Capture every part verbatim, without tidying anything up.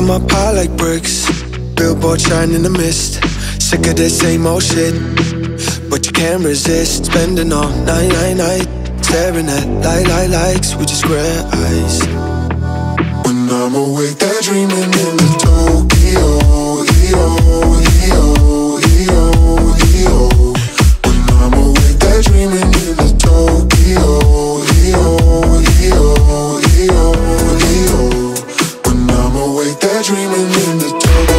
them up high like bricks. Billboard shine in the mist. Sick of this same old shit, but you can't resist. Spending all night, night, night, staring at light, light, lights with your square eyes. When I'm awake, they're dreaming in the Tokyo, E O, E O, E O, E O. When I'm awake, they're dreaming in the Tokyo, E O, E O, E O, E O. When I'm awake, they're dreaming in the Tokyo.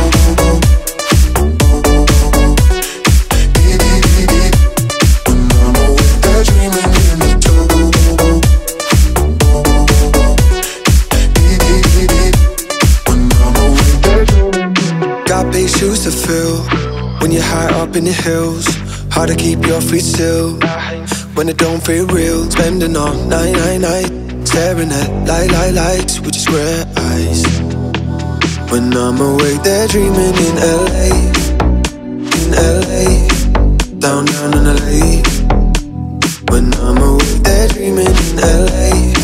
Shoes to fill when you're high up in the hills. Hard to keep your feet still when it don't feel real. Spending all night, night, night, staring at light, light, lights with your square eyes. When I'm awake, they're dreaming in L A, in L A, down, down in L A. When I'm awake, they're dreaming in L A.